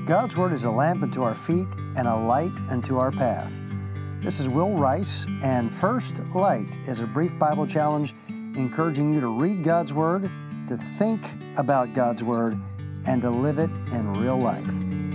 God's Word is a lamp unto our feet and a light unto our path. This is Will Rice, and First Light is a brief Bible challenge encouraging you to read God's Word, to think about God's Word, and to live it in real life.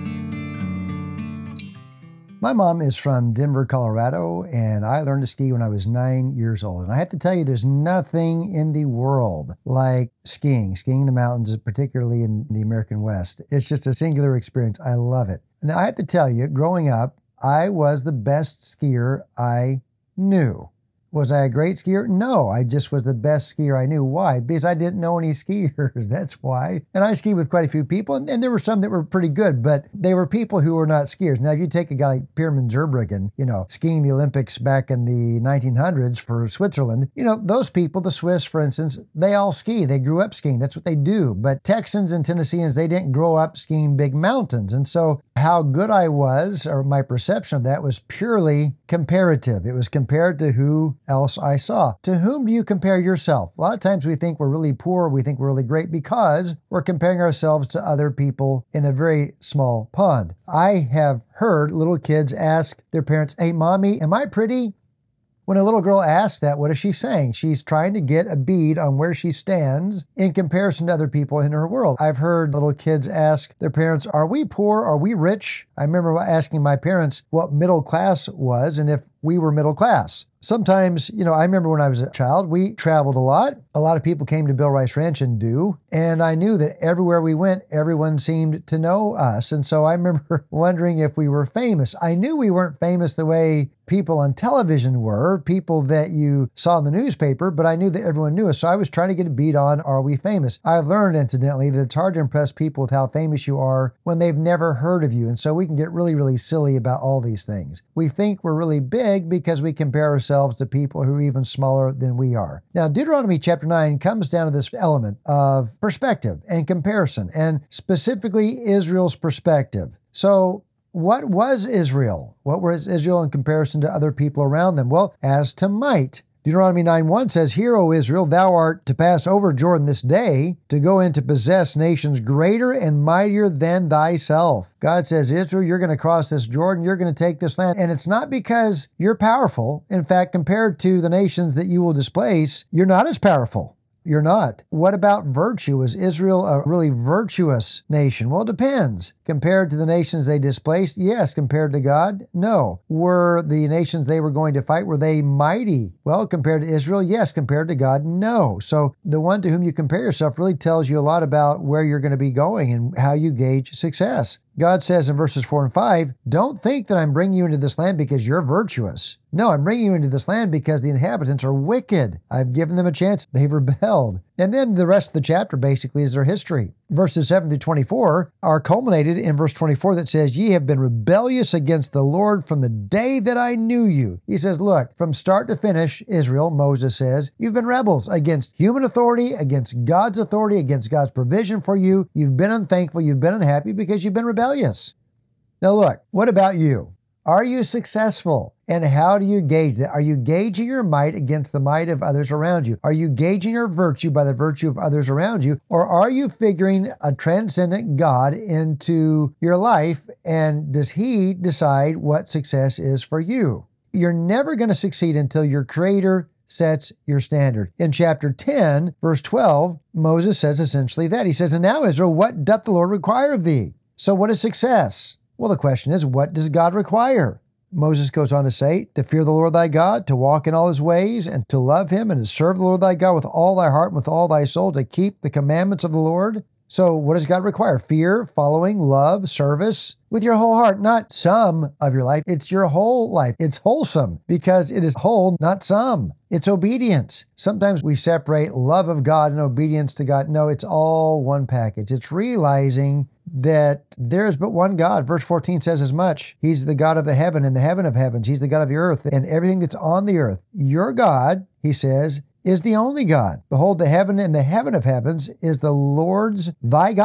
My mom is from Denver, Colorado, and I learned to ski when I was 9 years old. And I have to tell you, there's nothing in the world like skiing the mountains, particularly in the American West. It's just a singular experience. I love it. Now, I have to tell you, growing up, I was the best skier I knew. Was I a great skier? No, I just was the best skier I knew. Why? Because I didn't know any skiers. That's why. And I skied with quite a few people, and there were some that were pretty good, but they were people who were not skiers. Now, if you take a guy like Pierman Zurbriggen, skiing the Olympics back in the 1900s for Switzerland, those people, the Swiss, for instance, they all ski. They grew up skiing. That's what they do. But Texans and Tennesseans, they didn't grow up skiing big mountains. And so how good I was, or my perception of that, was purely comparative. It was compared to who else I saw. To whom do you compare yourself? A lot of times we think we're really poor, we think we're really great because we're comparing ourselves to other people in a very small pond. I have heard little kids ask their parents, "Hey, Mommy, am I pretty?" When a little girl asks that, what is she saying? She's trying to get a bead on where she stands in comparison to other people in her world. I've heard little kids ask their parents, "Are we poor? Are we rich?" I remember asking my parents what middle class was and if we were middle class. Sometimes, I remember when I was a child, we traveled a lot. A lot of people came to Bill Rice Ranch and do. And I knew that everywhere we went, everyone seemed to know us. And so I remember wondering if we were famous. I knew we weren't famous the way people on television were, people that you saw in the newspaper, but I knew that everyone knew us. So I was trying to get a beat on, are we famous? I've learned, incidentally, that it's hard to impress people with how famous you are when they've never heard of you. And so we can get really, really silly about all these things. We think we're really big because we compare ourselves to people who are even smaller than we are. Now, Deuteronomy chapter 9 comes down to this element of perspective and comparison, and specifically Israel's perspective. So what was Israel? What was Israel in comparison to other people around them? Well, as to might. Deuteronomy 9:1 says, "Hear, O Israel, thou art to pass over Jordan this day, to go in to possess nations greater and mightier than thyself." God says, Israel, you're going to cross this Jordan, you're going to take this land. And it's not because you're powerful. In fact, compared to the nations that you will displace, you're not as powerful. You're not. What about virtue? Was Israel a really virtuous nation? Well, it depends. Compared to the nations they displaced, yes. Compared to God, no. Were the nations they were going to fight, were they mighty? Well, compared to Israel, yes. Compared to God, no. So the one to whom you compare yourself really tells you a lot about where you're going to be going and how you gauge success. God says in verses 4 and 5, "Don't think that I'm bringing you into this land because you're virtuous. No, I'm bringing you into this land because the inhabitants are wicked. I've given them a chance. They've rebelled." And then the rest of the chapter basically is their history. Verses 7 through 24 are culminated in verse 24 that says, "Ye have been rebellious against the Lord from the day that I knew you." He says, look, from start to finish, Israel, Moses says, you've been rebels against human authority, against God's authority, against God's provision for you. You've been unthankful. You've been unhappy because you've been rebellious. Now look, what about you? Are you successful? And how do you gauge that? Are you gauging your might against the might of others around you? Are you gauging your virtue by the virtue of others around you? Or are you figuring a transcendent God into your life, and does He decide what success is for you? You're never going to succeed until your Creator sets your standard. In chapter 10, verse 12, Moses says essentially that. He says, "And now, Israel, what doth the Lord require of thee?" So what is success? Well, the question is, what does God require? Moses goes on to say, "To fear the Lord thy God, to walk in all His ways, and to love Him, and to serve the Lord thy God with all thy heart and with all thy soul, to keep the commandments of the Lord." So what does God require? Fear, following, love, service, with your whole heart, not some of your life. It's your whole life. It's wholesome because it is whole, not some. It's obedience. Sometimes we separate love of God and obedience to God. No, it's all one package. It's realizing that there is but one God. Verse 14 says as much. He's the God of the heaven and the heaven of heavens. He's the God of the earth and everything that's on the earth. Your God, he says, is the only God. Behold, the heaven and the heaven of heavens is the Lord's thy God.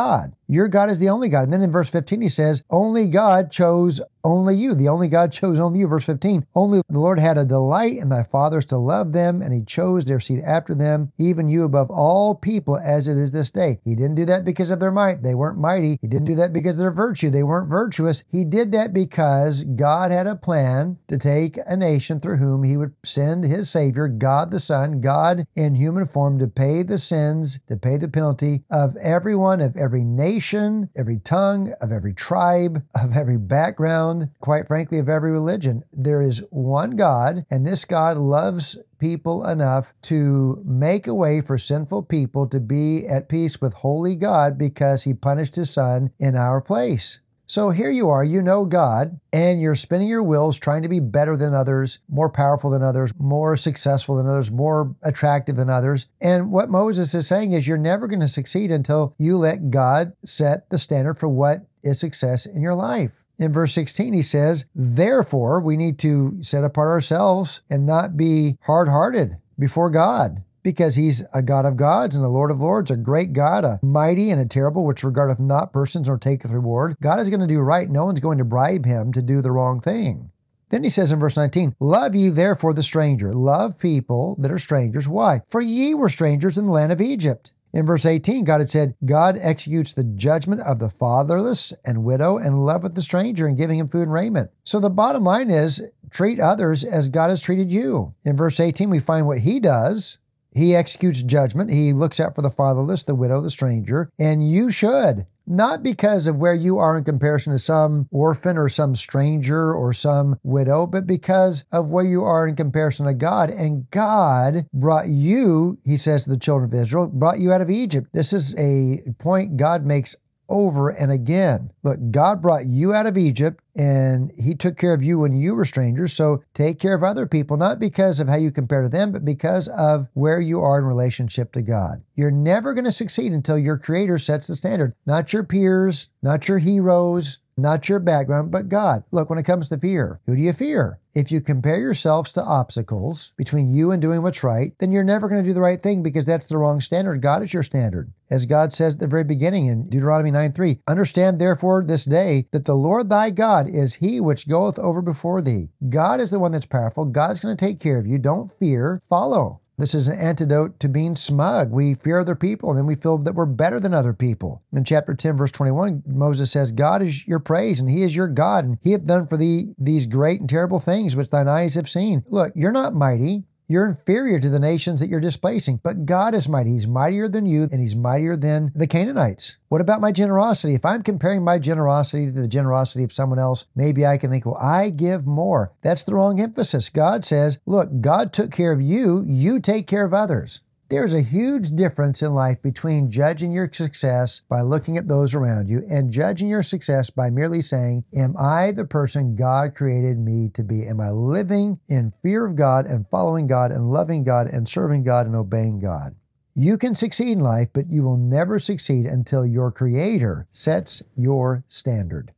Your God is the only God. And then in verse 15, he says, only God chose only you. The only God chose only you. Verse 15, only the Lord had a delight in thy fathers to love them, and he chose their seed after them, even you above all people as it is this day. He didn't do that because of their might. They weren't mighty. He didn't do that because of their virtue. They weren't virtuous. He did that because God had a plan to take a nation through whom he would send his Savior, God the Son, God in human form, to pay the sins, to pay the penalty of everyone, of every nation, every tongue, of every tribe, of every background, quite frankly, of every religion. There is one God, and this God loves people enough to make a way for sinful people to be at peace with holy God because he punished his Son in our place. So here you are, you know God, and you're spinning your wheels trying to be better than others, more powerful than others, more successful than others, more attractive than others. And what Moses is saying is you're never going to succeed until you let God set the standard for what is success in your life. In verse 16, he says, therefore, we need to set apart ourselves and not be hard-hearted before God, because he's a God of gods and a Lord of lords, a great God, a mighty and a terrible, which regardeth not persons nor taketh reward. God is going to do right. No one's going to bribe him to do the wrong thing. Then he says in verse 19, love ye therefore the stranger. Love people that are strangers. Why? For ye were strangers in the land of Egypt. In verse 18, God had said, God executes the judgment of the fatherless and widow and loveth the stranger and giving him food and raiment. So the bottom line is treat others as God has treated you. In verse 18, we find what he does. He executes judgment. He looks out for the fatherless, the widow, the stranger, and you should. Not because of where you are in comparison to some orphan or some stranger or some widow, but because of where you are in comparison to God. And God brought you, he says to the children of Israel, brought you out of Egypt. This is a point God makes over and again. Look, God brought you out of Egypt and he took care of you when you were strangers. So take care of other people, not because of how you compare to them, but because of where you are in relationship to God. You're never going to succeed until your Creator sets the standard, not your peers, not your heroes, not your background, but God. Look, when it comes to fear, who do you fear? If you compare yourselves to obstacles between you and doing what's right, then you're never going to do the right thing because that's the wrong standard. God is your standard. As God says at the very beginning in Deuteronomy 9:3, understand therefore this day that the Lord thy God is he which goeth over before thee. God is the one that's powerful. God is going to take care of you. Don't fear, follow. This is an antidote to being smug. We fear other people, and then we feel that we're better than other people. In chapter 10, verse 21, Moses says, God is your praise, and he is your God, and he hath done for thee these great and terrible things which thine eyes have seen. Look, you're not mighty. You're inferior to the nations that you're displacing, but God is mighty. He's mightier than you, and he's mightier than the Canaanites. What about my generosity? If I'm comparing my generosity to the generosity of someone else, maybe I can think, well, I give more. That's the wrong emphasis. God says, look, God took care of you. You take care of others. There's a huge difference in life between judging your success by looking at those around you and judging your success by merely saying, am I the person God created me to be? Am I living in fear of God and following God and loving God and serving God and obeying God? You can succeed in life, but you will never succeed until your Creator sets your standard.